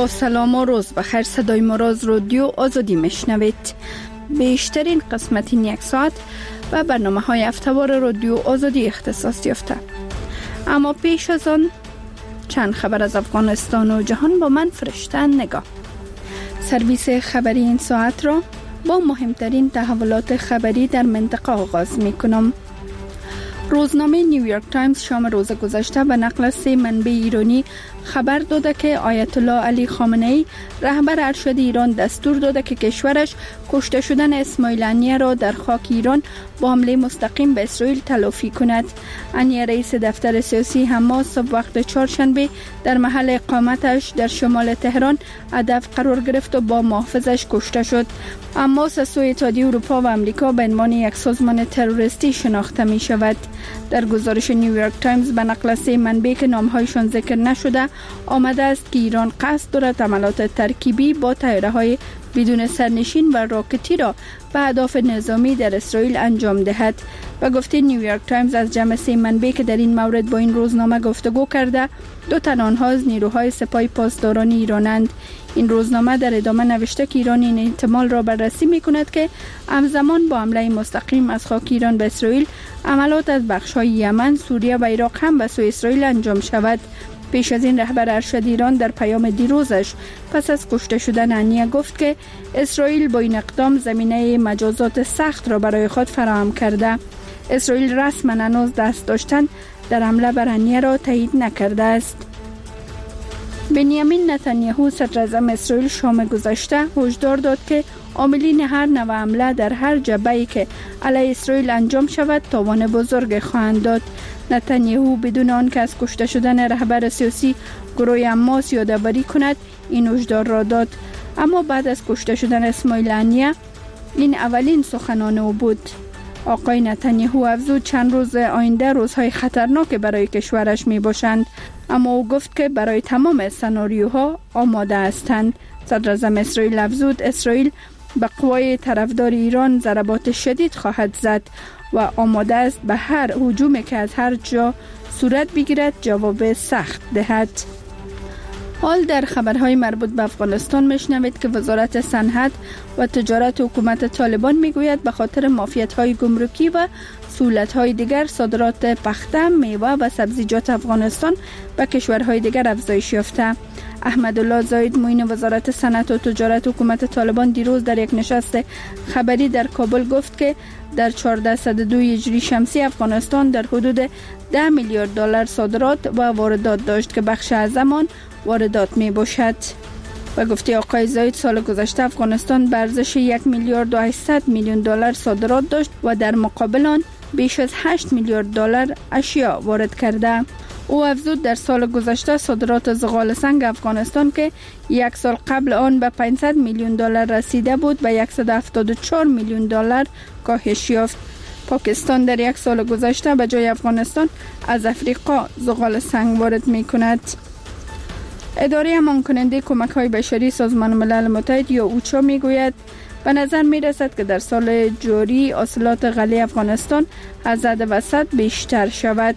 با سلام و روز بخیر. صدای ما را از رادیو آزادی میشنوید. بیشترین قسمت این یک ساعت و برنامه های هفته‌وار رادیو آزادی اختصاص یافته. اما پیش از آن چند خبر از افغانستان و جهان با من فرشته نگاه. سرویس خبری این ساعت را با مهمترین تحولات خبری در منطقه آغاز می کنم. روزنامه نیویورک تایمز شام روز گذشته به نقل از 3 منبع ایرانی خبر داده که آیت الله علی خامنه ای رهبر ارشد ایران دستور داده که کشورش کشته شدن اسماعیل هنیه را در خاک ایران با حمله مستقیم به اسرائیل تلافی کند. هنیه رئیس دفتر سیاسی حماس صبح وقت چهارشنبه در محل اقامتش در شمال تهران هدف قرار گرفت و با محافظش کشته شد. حماس از سوی اتحادیه اروپا و امریکا به عنوان یک سازمان تروریستی شناخته می شود. در گزارش نیویورک تایمز به نقل از 3 منبع که نامهایشان ذکر نشده آمده است که ایران قصد دارد عملیات ترکیبی با طیاره‌های بدون سرنشین و راکتی را به اهداف نظامی در اسرائیل انجام دهد. و گفته نیویورک تایمز از جمع 3 منبع که در این مورد با این روزنامه گفتگو کرده 2 تن آنها از نیروهای سپاه پاسداران ایرانند. این روزنامه در ادامه نوشته که ایران این احتمال را بررسی می کند که همزمان با حمله مستقیم از خاک ایران به اسرائیل عملیات از بخش‌های یمن، سوریه و عراق هم به سوی اسرائیل انجام شود. پیش از این رهبر ارشد ایران در پیام دیروزش پس از کشته شدن هنیه گفت که اسرائیل با این اقدام زمینه مجازات سخت را برای خود فراهم کرده. اسرائیل رسما هنوز دست داشتن در حمله بر هنیه را تایید نکرده است. بنیامین نتانیاهو صدر اعظم اسرائیل شام گذشته هشدار داد که عاملین هر نوع حمله در هر جبهه‌ای که علیه اسرائیل انجام شود تاوان بزرگ خواهند داد. نتانیاهو بدون آنکه از کشته شدن رهبر سیاسی گروه حماس یادآوری کند این هشدار را داد. اما بعد از کشته شدن اسماعیل هنیه این اولین سخنان او بود. آقای نتانیاهو افزود چند روز آینده روزهای خطرناک برای کشورش می باشند، اما او گفت که برای تمام سناریوها آماده هستند. صدر اعظم اسرائیل افزود اسرائیل به قوای طرفدار ایران ضربات شدید خواهد زد و آماده است به هر هجومی که از هر جا صورت بگیرد جواب سخت دهد. حال در خبرهای مربوط به افغانستان میشنوید که وزارت صنعت و تجارت حکومت طالبان میگوید به خاطر معافیت‌های گمرکی و سهولت‌های دیگر صادرات پخته، میوه و سبزیجات افغانستان به کشورهای دیگر افزایش یافته. احمدالله زاید معین وزارت صنعت و تجارت حکومت طالبان دیروز در یک نشست خبری در کابل گفت که در 1402 هجری شمسی افغانستان در حدود 10 میلیارد دلار صادرات و واردات داشت که بخش اعظم آن واردات می باشد. و گفته آقای زاید سال گذشته افغانستان به ارزش 1 میلیارد و 800 میلیون دلار صادرات داشت و در مقابل آن بیش از 8 میلیارد دلار اشیا وارد کرده. او افزود در سال گذشته صادرات زغال سنگ افغانستان که یک سال قبل آن به 500 میلیون دلار رسیده بود به 174 میلیون دلار کاهش یافت. پاکستان در یک سال گذشته به جای افغانستان از افریقا زغال سنگ وارد می کند. اداره امان کننده کمک های بشری سازمان ملل متحد یا اوچا می گوید به نظر می رسد که در سال جاری حاصلات غله افغانستان از حد وسط بیشتر شود.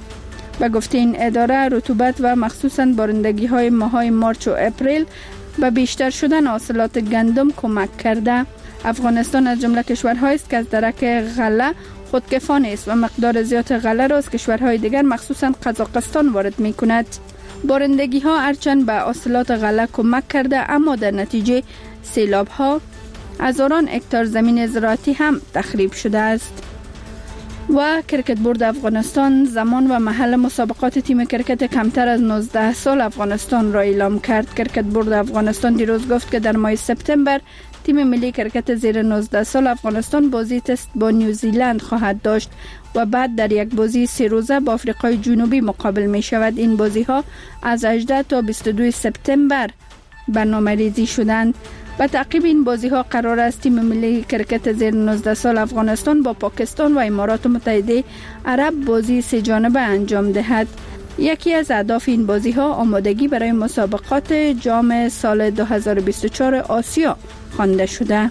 و گفته این اداره رطوبت و مخصوصاً بارندگی های ماهای مارچ و اپریل به بیشتر شدن حاصلات گندم کمک کرده. افغانستان از جمله کشورهایی است که از درک غله خودکفا است و مقدار زیاد غله را از کشورهای دیگر مخصوصاً قزاقستان وارد می کند. بارندگی ها هرچند به حاصلات غله کمک کرده اما در نتیجه سیلاب ها هزاران هکتار زمین زراعتی هم تخریب شده است. و کرکت بورد افغانستان زمان و محل مسابقات تیم کرکت کمتر از 19 سال افغانستان را اعلام کرد. کرکت بورد افغانستان دیروز گفت که در ماه سپتامبر تیم ملی کرکت زیر 19 سال افغانستان بازی تست با نیوزیلند خواهد داشت و بعد در یک بازی 3 روزه با آفریقای جنوبی مقابل می شود. این بازی ها از 18 تا 22 سپتامبر برنامه‌ریزی شدند. به تعقیب این بازی ها قرار است تیم ملی کرکت زیر 19 سال افغانستان با پاکستان و امارات متحده عرب بازی 3 جانبه انجام دهد. یکی از اهداف این بازی ها آمادگی برای مسابقات جام سال 2024 آسیا خوانده شده.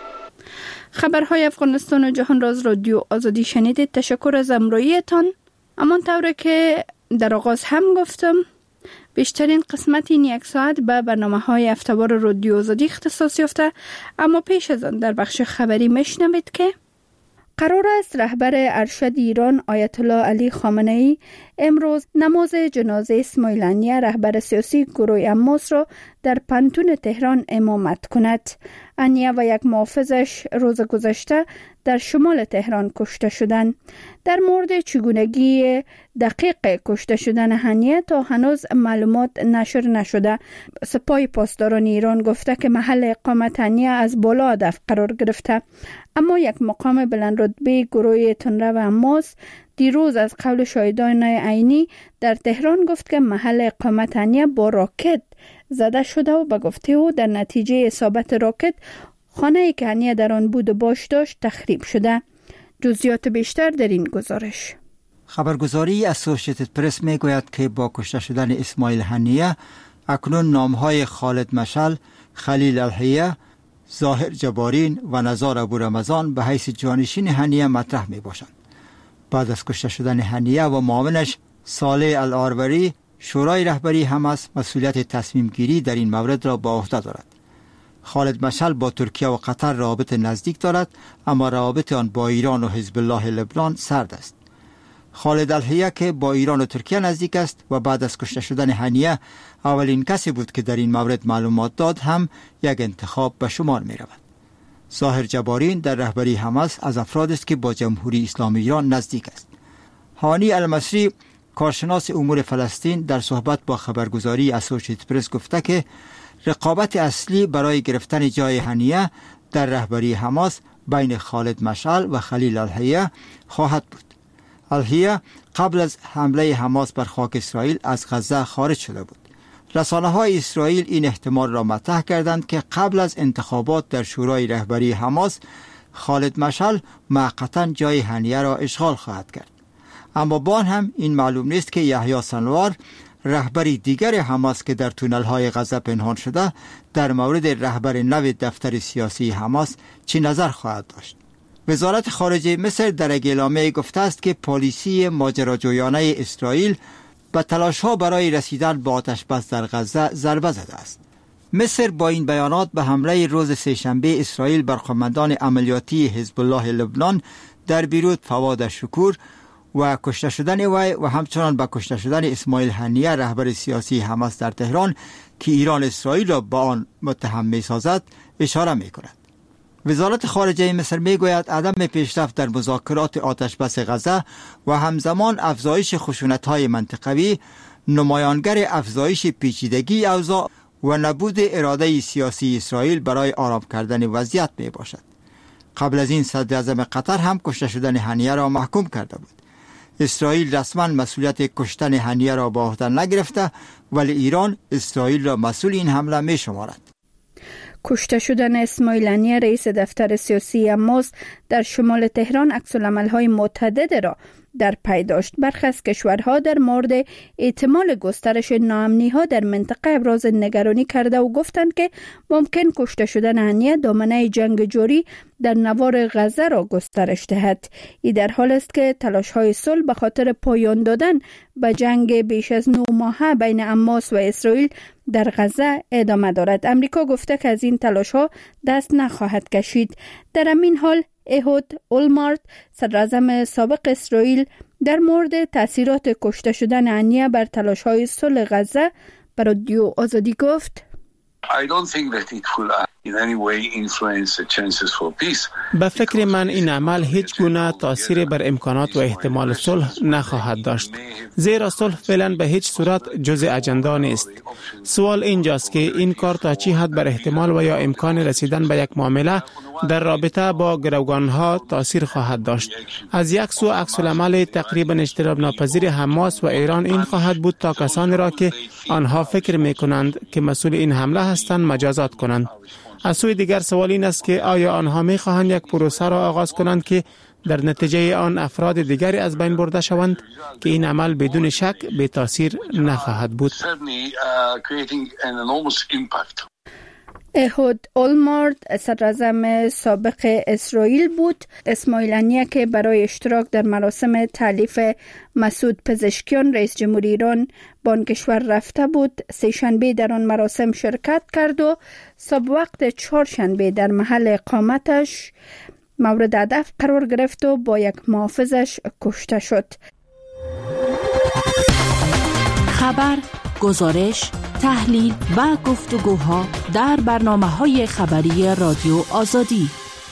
خبرهای افغانستان و جهان را از رادیو آزادی شنیدید. تشکر از همراهیتان. امان طوره که در آغاز هم گفتم بیشترین قسمت این یک ساعت به برنامه‌های هفته‌وار رادیو آزادی اختصاص یافته، اما پیش از آن در بخش خبری میشنوید که قرار است رهبر ارشد ایران آیت الله علی خامنه‌ای امروز نماز جنازه اسماعیل هنیه رهبر سیاسی گروه حماس را در پنتون تهران امامت کند. هنیه و یک محافظش روز گذشته در شمال تهران کشته شدند. در مورد چگونگی دقیق کشته شدن هنیه تا هنوز معلومات نشر نشده. سپاه پاسداران ایران گفته که محل اقامت هنیه از بالا هدف قرار گرفته، اما یک مقام بلند رتبه گروه تندرو حماس دیروز از قول شاهدان عینی در تهران گفت که محل اقامت هنیه با راکت زده شده و به گفته او در نتیجه اصابت راکت خانه‌ای که هنیه در آن بود و باش داشت تخریب شده. جزئیات بیشتر در این گزارش. خبرگزاری اسوسییتد پرس میگوید که با کشته شدن اسماعیل هنیه اکنون نامهای خالد مشعل، خلیل الحیه، ظاهر جبارین و نزار ابو رمضان به حیث جانشین هنیه مطرح می باشند. بعد از کشته شدن هنیه و معاونش صالح الاروری، شورای رهبری حماس مسئولیت تصمیم گیری در این مورد را به عهده دارد. خالد مشعل با ترکیه و قطر روابط نزدیک دارد، اما روابط آن با ایران و حزب الله لبنان سرد است. خالد الحیه که با ایران و ترکیه نزدیک است و بعد از کشته شدن هنیه اولین کسی بود که در این مورد معلومات داد، هم یک انتخاب به شمار می رود. ظاهر جبارین در رهبری حماس از افراد است که با جمهوری اسلامی ایران نزدیک است. هانی المصری، کارشناس امور فلسطین، در صحبت با خبرگزاری اسوسییتد پرس گفته که رقابت اصلی برای گرفتن جای هنیه در رهبری حماس بین خالد مشعل و خلیل الحیه خواهد بود. الحیه قبل از حمله حماس بر خاک اسرائیل از غزه خارج شده بود. رسانه‌های اسرائیل این احتمال را مطرح کردند که قبل از انتخابات در شورای رهبری حماس خالد مشعل موقتاً جای هنیه را اشغال خواهد کرد. اما با آن هم این معلوم نیست که یحیی سنوار، رهبری دیگر حماس که در تونل‌های غزه پنهان شده، در مورد رهبر نو دفتر سیاسی حماس چی نظر خواهد داشت. وزارت خارجه مصر در یک اعلامیه گفته است که پالیسی ماجراجویانه اسرائیل به تلاش‌ها برای رسیدن به آتش‌بس در غزه ضربه زده است. مصر با این بیانات به حمله روز سه‌شنبه اسرائیل بر قماندان عملیاتی حزب الله لبنان در بیروت فواد شکور و کشته شدن وی و همچنان به کشته شدن اسماعیل هنیه رهبر سیاسی حماس در تهران که ایران اسرائیل را با آن متهم می‌سازد اشاره می‌کند. وزارت خارجه مصر میگوید عدم پیشرفت در مذاکرات آتشبس غزه و همزمان افزایش خشونت‌های منطقوی نمایانگر افزایش پیچیدگی اوضاع و نبود اراده سیاسی اسرائیل برای آرام کردن وضعیت می باشد. قبل از این صدر اعظم قطر هم کشته شدن هنیه را محکوم کرده بود. اسرائیل رسما مسئولیت کشتن هنیه را به عهده نگرفته، ولی ایران اسرائیل را مسئول این حمله می شمارد. کشته شدن اسماعیل هنیه رئیس دفتر سیاسی حماس در شمال تهران عکس‌العمل‌های متعدد را در پی داشت. برخی از کشورها در مورد احتمال گسترش ناامنی‌ها در منطقه ابراز نگرانی کرده و گفتند که ممکن کشته شدن هنیه دامنه جنگ جاری در نوار غزه را گسترش دهد. این در حال است که تلاش‌های صلح به خاطر پایان دادن به جنگ بیش از 9 ماهه بین حماس و اسرائیل در غزه ادامه دارد. امریکا گفته که از این تلاش‌ها دست نخواهد کشید. در همین حال اهود اولمارت، صدراعظم سابق اسرائیل، در مورد تأثیرات کشته شدن هنیه بر تلاش‌های صلح غزه بر رادیو آزادی گفت: به فکر من این عمل هیچ گونه تأثیر بر امکانات و احتمال صلح نخواهد داشت، زیرا صلح فعلا به هیچ صورت جزء اجندا نیست. سوال اینجاست که این کار تا چی حد بر احتمال و یا امکان رسیدن به یک معامله در رابطه با گروگانها تأثیر خواهد داشت. از یک سو عکس‌العمل تقریبا اجتناب ناپذیر حماس و ایران این خواهد بود تا کسانی را که آنها فکر می‌کنند که مسئول این حمله هستند مجازات کنند. از سوی دیگر سوال این است که آیا آنها می‌خواهند یک پروسه را آغاز کنند که در نتیجه آن افراد دیگری از بین برده شوند که این عمل بدون شک بی تاثیر نخواهد بود. اهود اولمارت صدراعظم سابق اسرائیل بود. اسماعیل هنیه که برای اشتراک در مراسم تألیف مسعود پزشکیان رئیس جمهوری ایران به آن کشور رفته بود، سه‌شنبه در آن مراسم شرکت کرد و صبح وقت چهارشنبه در محل اقامتش مورد هدف قرار گرفت و با یک محافظش کشته شد. خبر، گزارش، تحلیل و گفتگوها در برنامه‌های خبری رادیو آزادی.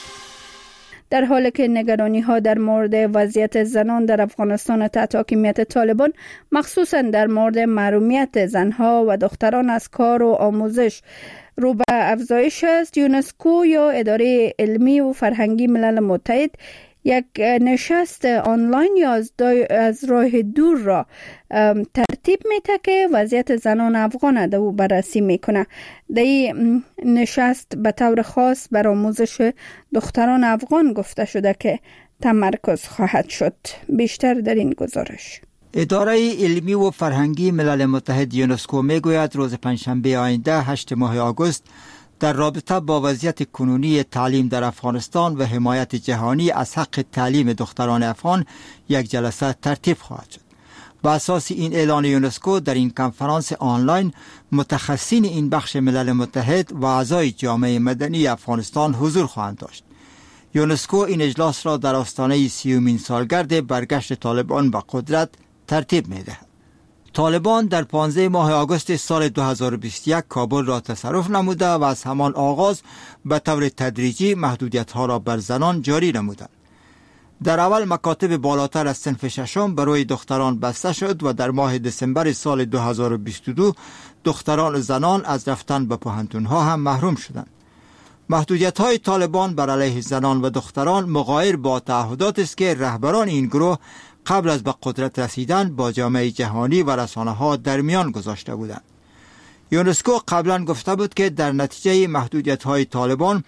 در حالی که نگرانی‌ها در مورد وضعیت زنان در افغانستان تحت حاکمیت طالبان، مخصوصاً در مورد محرومیت زنها و دختران از کار و آموزش رو به افزایش است، یونسکو یا اداره علمی و فرهنگی ملل متحد یک نشست آنلاین یا از راه دور را ترتیب میده که وضعیت زنان افغان رو بررسی میکنه. در این نشست به طور خاص بر آموزش دختران افغان گفته شده که تمرکز خواهد شد. بیشتر در این گزارش. اداره علمی و فرهنگی ملل متحد یونسکو میگوید روز پنجشنبه آینده 8 ماه آگوست در رابطه با وضعیت کنونی تعلیم در افغانستان و حمایت جهانی از حق تعلیم دختران افغان یک جلسه ترتیب خواهد شد. با اساس این اعلان یونسکو در این کنفرانس آنلاین متخصصین این بخش ملل متحد و اعضای جامعه مدنی افغانستان حضور خواهند داشت. یونسکو این اجلاس را در آستانه 30مین سالگرد برگشت طالبان به قدرت ترتیب می‌دهد. طالبان در 15 ماه آگوست سال 2021 کابل را تصرف نموده و از همان آغاز به طور تدریجی محدودیت‌ها را بر زنان جاری نمودند. در اول مکاتب بالاتر از صنف ششم برای دختران بسته شد و در ماه دسامبر سال 2022 دختران و زنان از رفتن به پوهنتون‌ها هم محروم شدند. محدودیت‌های طالبان بر علیه زنان و دختران مغایر با تعهداتی است که رهبران این گروه قبل از به قدرت رسیدن با جامعه جهانی و رسانه‌ها در میان گذاشته بودند. یونسکو قبلا گفته بود که در نتیجه محدودیت‌های طالبان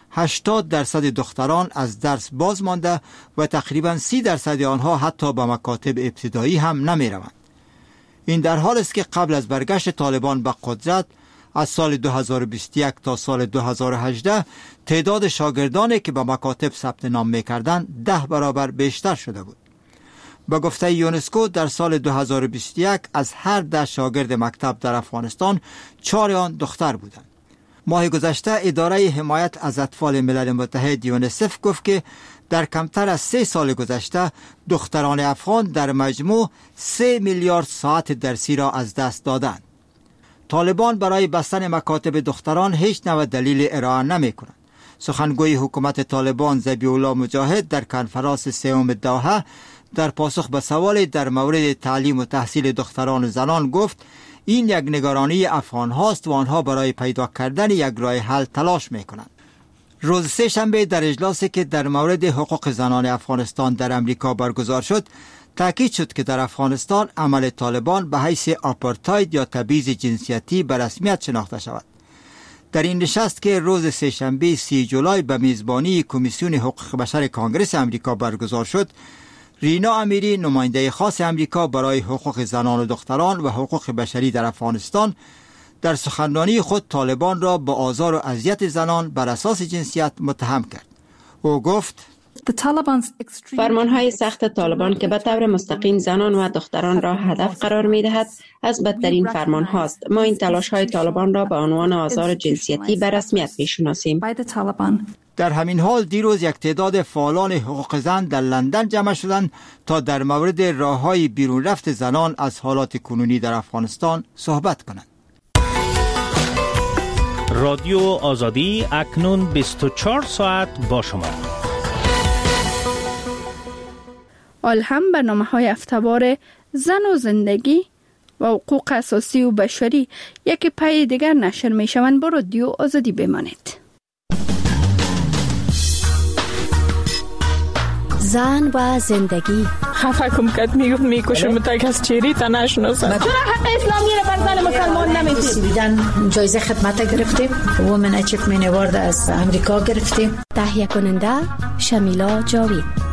80% دختران از درس باز مانده و تقریباً 30% آنها حتی به مکاتب ابتدایی هم نمی‌روند. این در حال است که قبل از برگشت طالبان به قدرت از سال 2021 تا سال 2018 تعداد شاگردانی که به مکاتب ثبت نام می‌کردند 10 برابر بیشتر شده بود. با گفته یونسکو در سال 2021 از هر 10 شاگرد مکتب در افغانستان 4 آن دختر بودند. ماه گذشته اداره حمایت از اطفال ملل متحد یونیسف گفت که در کمتر از 3 سال گذشته دختران افغان در مجموع 3 میلیارد ساعت درسی را از دست دادند. طالبان برای بستن مکاتب دختران هیچ نوع دلیل ارائه نمی کنند. سخنگوی حکومت طالبان ذبیح الله مجاهد در کنفرانس سوم دوحه در پاسخ به سوال در مورد تعلیم و تحصیل دختران و زنان گفت این یک نگرانی افغان هاست و آنها برای پیدا کردن یک راه حل تلاش می کنند. روز سه‌شنبه در اجلاسی که در مورد حقوق زنان افغانستان در امریکا برگزار شد تاکید شد که در افغانستان عمل طالبان به حیث آپارتاید یا تبعیض جنسیتی به رسمیت شناخته شود. در این نشست که روز سه‌شنبه 30 جولای به میزبانی کمیسیون حقوق بشر کنگره امریکا برگزار شد، رینا امیری نماینده خاص امریکا برای حقوق زنان و دختران و حقوق بشری در افغانستان در سخنرانی خود طالبان را به آزار و اذیت زنان بر اساس جنسیت متهم کرد. او گفت فرمانهای سخت طالبان که به طور مستقیم زنان و دختران را هدف قرار می دهد از بدترین فرمان هاست. ما این تلاش های طالبان را به عنوان آزار جنسیتی به رسمیت می شناسیم. در همین حال دیروز یک تعداد فعالان حقوق زن در لندن جمع شدند تا در مورد راههای بیرون رفت زنان از حالات کنونی در افغانستان صحبت کنند. رادیو آزادی اکنون 24 ساعت با شما. حال هم برنامه‌های هفته‌وار زن و زندگی و حقوق اساسی و بشری یک پای دیگر نشر می‌شوند. با رادیو آزادی بمانید. زن و زندگی. خفه کم کت میکشم تا کس چیری تا نشناسم. چرا حق اسلامی را بر زن مسلمان نمیدید؟ دیدن جایزه خدمت گرفتیم. وومن اچیومنت اوارد از امریکا گرفتیم. تهیه کننده شمیلا جاوید.